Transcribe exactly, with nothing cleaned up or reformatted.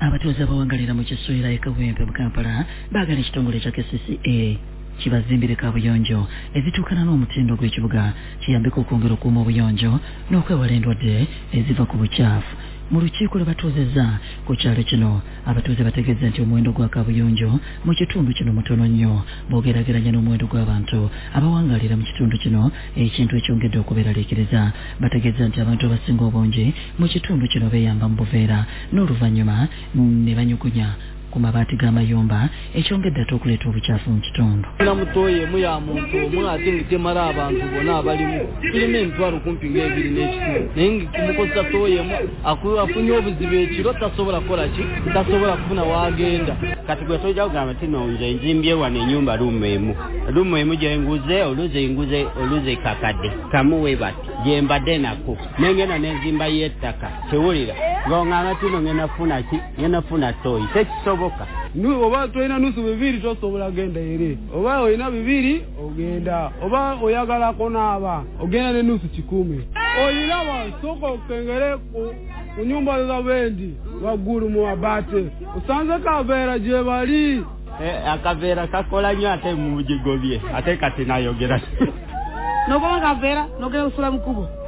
abatuuze abawangalira mu kiseera e Kawempe mu Kampala baagala ekitongole kya K C C A kibazimbire kaabuyonjo ezituukana n'omutindo gw'ekibuga kiyambeko okwongera okuuma obuyonjo n'okwewala endwadde eziva ku bukyafu. Mu lukiiko lwe batuuzezza ku kyalo kino abatuuze bategeeza nti omuwendo gwa kaabuyonjo mu kitundu kino mutono nnyo bw'ogeraageranya n'omuwendo gw'abantu abawangalira mu kitundu kino ekintu ekyongedde okubeeraliikiriza. Bategeeza nti abantu abasinga obungi mu kitundu kino beeyamba mu buveera n'oluvannyuma ne banyugunya ku mabaati g'amayumba ekyongedde ate okuleeta obukyafu mu kitundu. Namutoyemu ya muntu omwe ate ngitemala abantu bonna abalimu tulina emitwalo kumpi ng'ebiri n'ekitundu naye ngikumukozesa toyemu afunye obuzibu ekiro tasobola kukola ki tasobola kufuna wagenda. Kati gwe tojja kugamba ti no nze nzimbye wano ennyumba lumu emu lumu emu gye nguze oluze nguze oluze kakadde kamuwe bati gye mbadde nako nengenda n'enzimba y'ettaka tewulira ng'oŋŋamba ti no ngenda funa ki ngenda funa toyi tekisoboka. Oba toyina nusu bibiri tosobola genda eri oba oyina bibiri ogenda oba oyagalako n'aba ogenda ne nusu kikumi oyiraba soko okengere ku nyumba za bendi waggulu mu mabaati osanze kaveera gye bali akaveera kakola nnyo ate mu bugigo bye ate kati nayogera nokola kaveera nogenda kusula mu kubo